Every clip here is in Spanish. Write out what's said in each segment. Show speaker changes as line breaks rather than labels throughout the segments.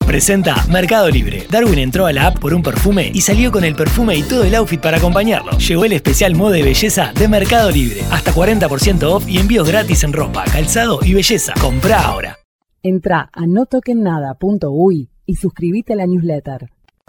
Presenta Mercado Libre. Darwin entró a la app por un perfume y salió con el perfume y todo el outfit para acompañarlo. Llegó el especial moda y belleza de Mercado Libre. Hasta 40% off y envíos gratis en ropa, calzado y belleza. Comprá ahora.
Entrá a notokennada.uy y suscríbete a la newsletter.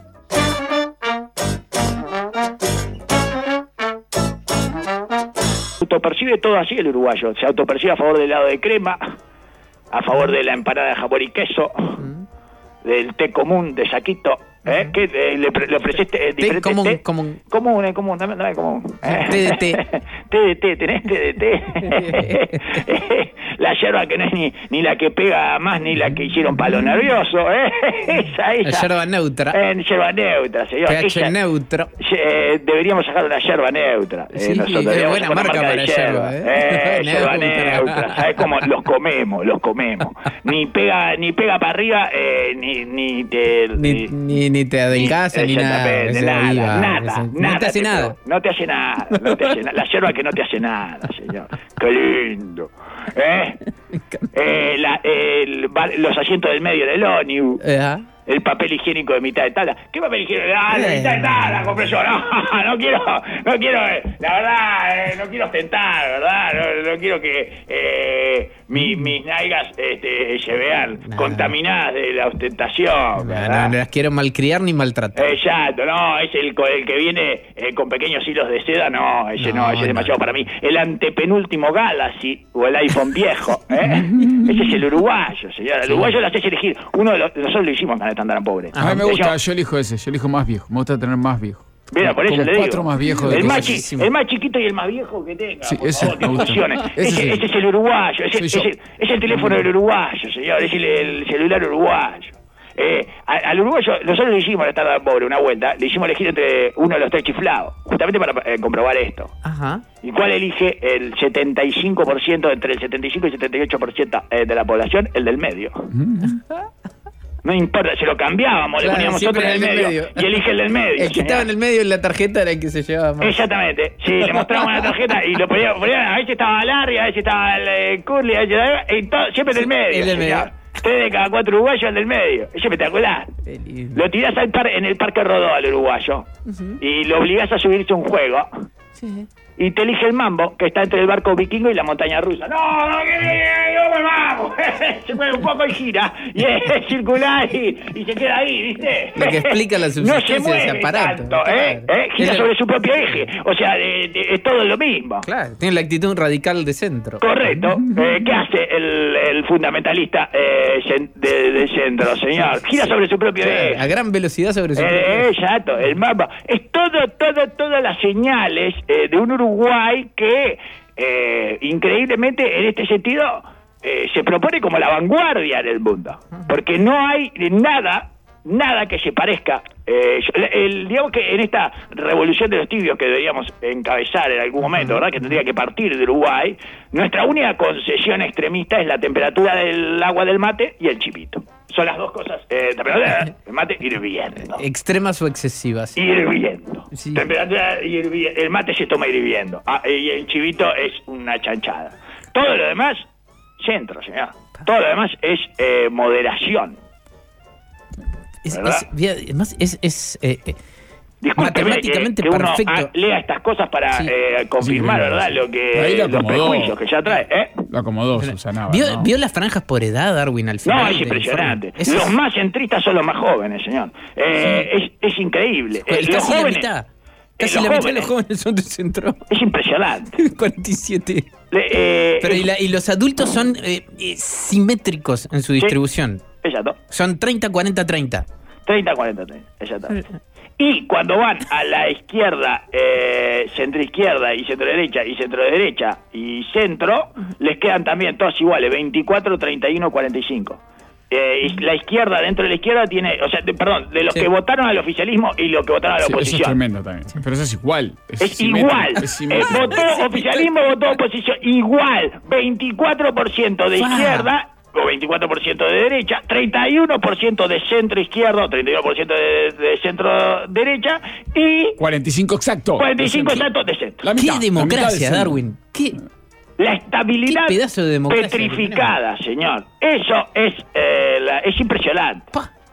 Autopercibe todo así el uruguayo. Se autopercibe a favor del helado de crema, a favor de la empanada de jamón y queso, del té común de saquito. ¿Qué le ofreciste diferente té? Común, dame común.
Té de té.
Té de té, tenés té de té. La yerba que no es ni la que pega más ni la que hicieron palo nervioso, esa.
La yerba neutra.
Yerba neutra, señor.
pH neutro.
Deberíamos sacar una yerba neutra.
Sí,
nosotros
es buena marca para yerba.
Yerba neutra. ¿Sabes cómo? Los comemos. Ni pega para arriba, ni
te adelgaza, ni nada.
Nada.
No te hace nada.
No te hace nada. La yerba que no te hace nada, señor. Qué lindo. Los asientos del medio del ómnibus. El papel higiénico de mitad de tabla. ¿Qué papel higiénico? De mitad de tabla compré yo. No quiero, la verdad, no quiero ostentar, ¿verdad? No quiero que mis nalgas se vean contaminadas de la ostentación, ¿verdad?
No las quiero malcriar ni maltratar.
Exacto, no, es el que viene con pequeños hilos de seda, ese es demasiado para mí. El antepenúltimo Galaxy o el iPhone viejo, ese es el uruguayo, señora. El uruguayo lo haces elegir. Nosotros lo hicimos con tan pobre.
A mí me gusta, yo elijo ese, yo elijo más viejo. Me gusta tener más viejo.
Mira, por eso le digo.
4 más viejos.
El más chiquito y el más viejo que tenga.
Sí, ese me gusta.
Ese es el uruguayo. Es el teléfono del uruguayo, señor. Es el celular uruguayo. Al uruguayo, nosotros le hicimos a estar tan pobre una vuelta, le hicimos elegir entre uno de los 3 chiflados, justamente para comprobar esto.
Ajá.
¿Y cuál elige el 75%, entre el 75 y 78% de la población? El del medio. No importa, se lo cambiábamos, le poníamos otro en el medio. Y elige el del medio.
El que estaba en el medio en la tarjeta era el que se llevaba más.
Exactamente. Sí, le mostrábamos la tarjeta y lo poníamos. A veces estaba Larry, a veces estaba el Curly, a veces siempre en el medio.
El del medio.
3 de cada 4 uruguayos el del medio. Es espectacular. Lo tirás en el Parque Rodó al uruguayo y lo obligás a subirse a un juego. Sí. Y te elige el mambo, que está entre el barco vikingo y la montaña rusa. No, vamos. Se mueve un poco y gira. Y es circular y se queda ahí, ¿viste?
Lo que explica la subsistencia de ese aparato.
Tanto, gira sobre su propio eje. O sea, es todo lo mismo.
Claro, tiene la actitud radical de centro.
Correcto. ¿Qué hace el fundamentalista de centro, señor? Gira sobre su propio eje.
A gran velocidad sobre su propio eje.
Exacto, el mapa. Es todas las señales de un Uruguay que increíblemente en este sentido se propone como la vanguardia del mundo, porque no hay nada que se parezca. Digamos que en esta revolución de los tibios que deberíamos encabezar en algún momento, ¿verdad? Que tendría que partir de Uruguay, nuestra única concesión extremista es la temperatura del agua del mate y el chipito. Son las dos cosas. Temperatura del mate hirviendo.
¿Extremas o excesivas?
Hirviendo.
Sí.
Temperatura hirviendo. El mate se toma hirviendo. Y el chivito es una chanchada. Todo lo demás, centro, señor. Todo lo demás es moderación.
Matemáticamente
que
perfecto.
Uno lea estas cosas para confirmar, ¿verdad? Los prejuicios que ya trae.
Lo acomodó Susana.
¿Vio las franjas por edad, Darwin, al final?
No, es impresionante. Los más centristas son los más jóvenes, señor. Es increíble. Los jóvenes...
Casi la mitad de los jóvenes son de centro.
Es impresionante.
47. Pero y los adultos son simétricos en su distribución.
Exacto.
Son 30-40-30.
30-40-30, exactamente. Y cuando van a la izquierda, centro-izquierda y centro-derecha y centro-derecha y centro, les quedan también todas iguales, 24-31-45. Y la izquierda, dentro de la izquierda tiene, de los que votaron al oficialismo y los que votaron a la oposición.
Eso es tremendo también. Pero eso es igual.
Es igual. Votó oficialismo, votó oposición. Igual. 24% de izquierda o 24% de derecha, 31% de centro izquierdo, 31% de centro derecha y
45 exacto.
45 exacto de centro.
¿Qué democracia, Darwin? ¿Qué?
La estabilidad
petrificada,
señor. Eso es impresionante.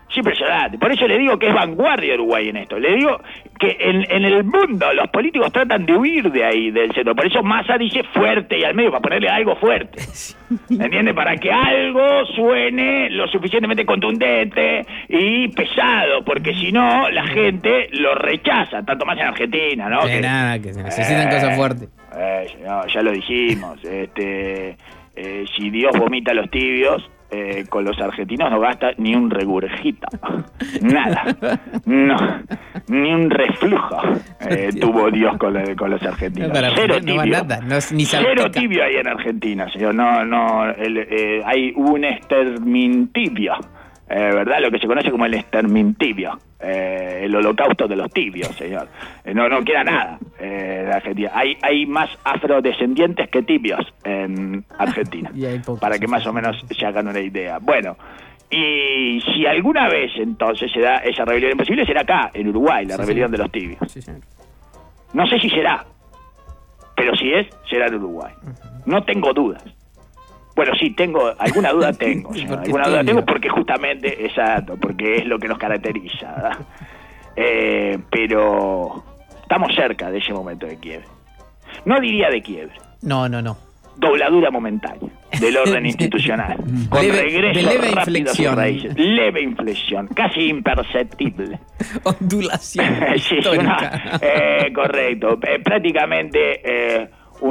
Es impresionante. Por eso le digo que es vanguardia Uruguay en esto. Le digo que en el mundo los políticos tratan de huir de ahí, del centro. Por eso Massa dice fuerte y al medio, para ponerle algo fuerte. ¿Entiendes? Para que algo suene lo suficientemente contundente y pesado, porque si no, la gente lo rechaza, tanto más en Argentina, ¿no?
Que nada, que se necesitan cosas fuertes.
No, ya lo dijimos. Si Dios vomita a los tibios, con los argentinos no gasta ni un regurgito, nada, no, ni un reflujo tuvo Dios con los argentinos. Cero tibio, cero tibio hay en Argentina, señor. Hay un extermintibio, ¿verdad? Lo que se conoce como el extermintibio, el holocausto de los tibios, señor. No queda nada de Argentina. Hay más afrodescendientes que tibios en Argentina, para que más o menos se hagan una idea. Bueno, y si alguna vez entonces se da esa rebelión imposible, será acá, en Uruguay, la rebelión de los tibios. No sé si será, pero si es, será en Uruguay. No tengo dudas. Bueno, sí, alguna duda tengo, alguna duda tengo porque justamente, exacto, porque es lo que nos caracteriza, ¿verdad? Pero estamos cerca de ese momento de quiebre. No diría de quiebre.
No.
Dobladura momentánea del orden institucional. Con regreso rápido a sus raíces. Leve inflexión, casi imperceptible.
Ondulación histórica.
Correcto. Prácticamente...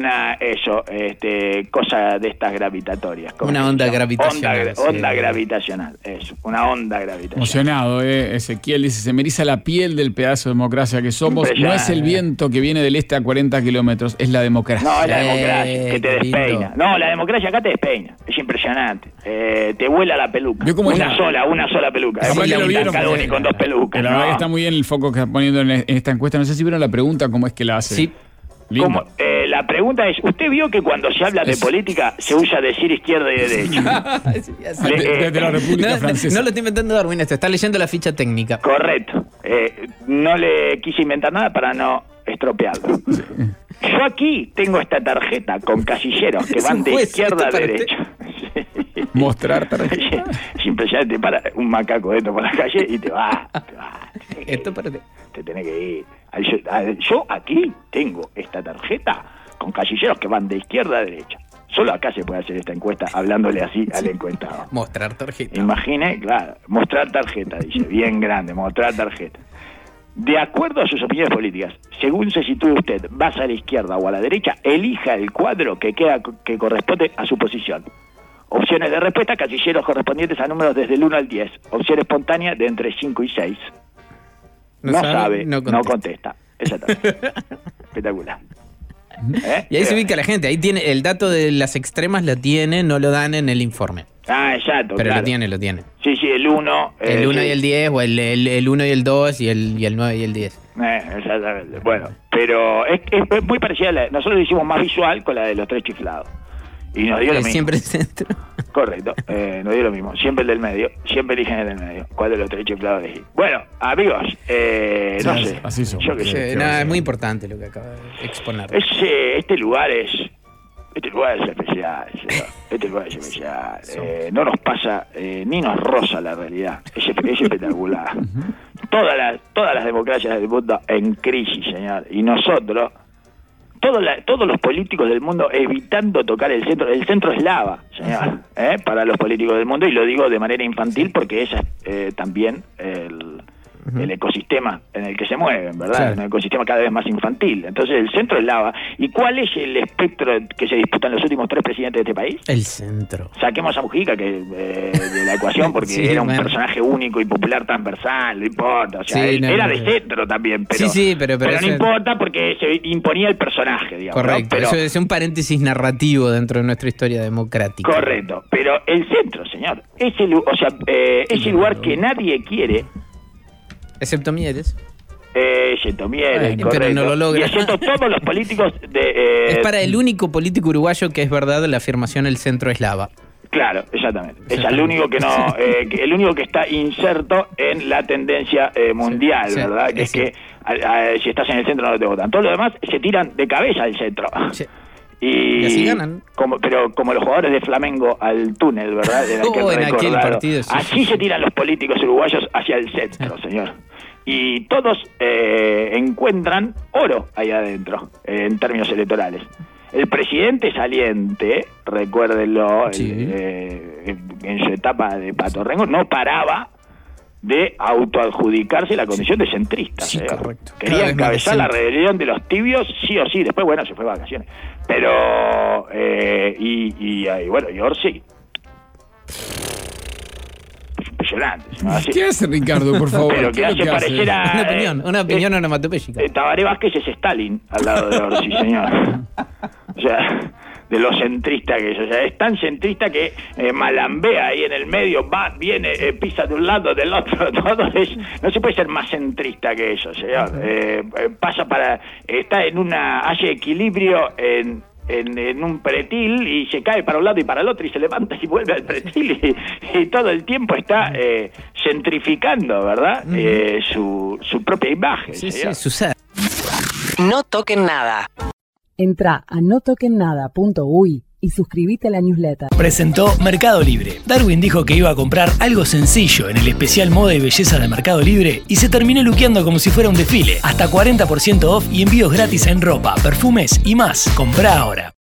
cosa de estas gravitatorias.
Una onda gravitacional.
Onda gravitacional, eso, una onda gravitacional.
Emocionado, Ezequiel dice, se me eriza la piel del pedazo de democracia que somos. No es el viento que viene del este a 40 kilómetros, es la democracia.
No, es la democracia que te despeina. No, la democracia acá te despeina, es impresionante. Te vuela la peluca. Una sola peluca. Cada uno con dos pelucas.
La verdad que está muy bien el foco que está poniendo en esta encuesta. No sé si vieron la pregunta, ¿cómo es que la hace?
Sí.
La pregunta es, ¿usted vio que cuando se habla de política se usa decir izquierda y derecha?
Desde la República Francesa.
No lo estoy inventando Darwin, está leyendo la ficha técnica.
Correcto. No le quise inventar nada para no estropearlo. Yo aquí tengo esta tarjeta con casilleros que van de izquierda a derecha.
Mostrar tarjeta.
Es impresionante, para un macaco de esto por la calle y te va.
Esto para ti.
Te tenés que ir. Yo aquí tengo esta tarjeta con casilleros que van de izquierda a derecha. Solo acá se puede hacer esta encuesta hablándole así al encuestado.
Mostrar tarjeta.
Imagine, claro, mostrar tarjeta, dice, bien grande, mostrar tarjeta. De acuerdo a sus opiniones políticas, según se sitúe usted, vas a la izquierda o a la derecha, elija el cuadro que corresponde a su posición. Opciones de respuesta, casilleros correspondientes a números desde el 1 al 10. Opción espontánea de entre 5 y 6. No sabe, no contesta. Exactamente. Espectacular.
Y ahí se ubica la gente. Ahí tiene el dato de las extremas, lo tiene, no lo dan en el informe.
Exacto.
Pero
claro.
lo tiene.
Sí, el 1.
El 1 y el 10, o el 1 y el 2, y el 9 y el 10.
Exactamente. Bueno, pero es muy parecida nosotros lo hicimos más visual con la de los 3 chiflados. Y nos dio lo mismo.
Siempre el centro.
Correcto, nos dio lo mismo. Siempre el del medio, siempre eligen el del medio. ¿Cuál de los 3 chiflados elegí? Bueno, amigos, no sé.
Así somos.
Yo qué sé.
Es muy importante lo que acaba de exponer.
Este lugar es especial, señor. Este lugar es especial. No nos pasa, ni nos roza la realidad. Es espectacular. Todas las democracias del mundo en crisis, señor. Y nosotros... Todos los políticos del mundo evitando tocar el centro. El centro es lava, señor, para los políticos del mundo, y lo digo de manera infantil porque ese es también el ecosistema en el que se mueven, ¿verdad? Claro. Un ecosistema cada vez más infantil. Entonces el centro es lava. ¿Y cuál es el espectro que se disputan los últimos 3 presidentes de este país?
El centro.
Saquemos a Mujica de la ecuación porque era un personaje único y popular transversal, no importa. O sea, era de centro también, pero no importa porque se imponía el personaje, digamos.
Correcto,
¿no?
Eso es un paréntesis narrativo dentro de nuestra historia democrática.
Correcto, pero el centro, señor, es el lugar que nadie quiere.
Excepto Mieres.
Correcto.
Pero no lo logra.
Y excepto todos los políticos de...
Es para el único político uruguayo que es verdad la afirmación el centro es lava.
Claro, exactamente. Es el único que no, el único que está inserto en la tendencia mundial, ¿verdad? Que es que si estás en el centro no te votan. Todos los demás se tiran de cabeza al centro. Sí.
Y así ganan.
Pero como los jugadores de Flamengo al túnel, ¿verdad?
En aquel partido, sí.
Así se tiran los políticos uruguayos hacia el centro, señor. Y todos encuentran oro ahí adentro, en términos electorales. El presidente saliente, recuérdenlo, en su etapa de Patorrengo, no paraba de autoadjudicarse la condición de centrista.
Sí, correcto.
Quería encabezar la rebelión de los tibios, sí o sí. Después, bueno, se fue de vacaciones. Pero, y Orsi. Impresionante. ¿No?
¿Qué hace Ricardo, por favor?
Pero que hace parecer a...
Una opinión onomatopéyica.
Tabaré Vázquez es Stalin al lado de Orsi, señor. O sea, de lo centrista que es. O sea, es tan centrista que malambea ahí en el medio, viene, pisa de un lado, del otro, todo es... No se puede ser más centrista que eso, señor. Hace equilibrio en un pretil y se cae para un lado y para el otro y se levanta y vuelve al pretil y todo el tiempo está centrificando, ¿verdad? Su propia imagen.
Sí, sucede.
No toquen nada.
Entrá a notokennada.uy y suscríbete a la newsletter.
Presentó Mercado Libre. Darwin dijo que iba a comprar algo sencillo en el especial moda y belleza de Mercado Libre y se terminó luqueando como si fuera un desfile. Hasta 40% off y envíos gratis en ropa, perfumes y más. Comprá ahora.